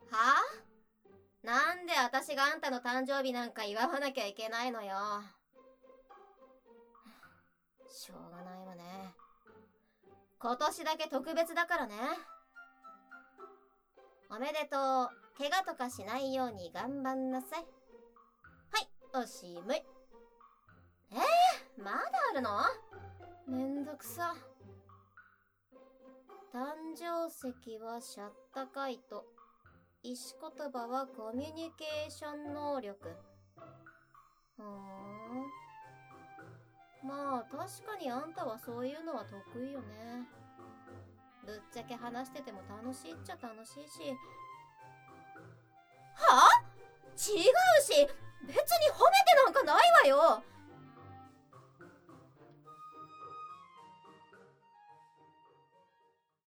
は？なんで私があんたの誕生日なんか祝わなきゃいけないのよ。しょうがないわね。今年だけ特別だからね。おめでとう。怪我とかしないように頑張んなさい。はい、おしまい。まだあるの？めんどくさ。誕生石はシャッタカイト。石言葉はコミュニケーション能力。まあ確かにあんたはそういうのは得意よね。ぶっちゃけ話してても楽しいっちゃ楽しいし。は？違うし、別に褒めてなんかないわよ。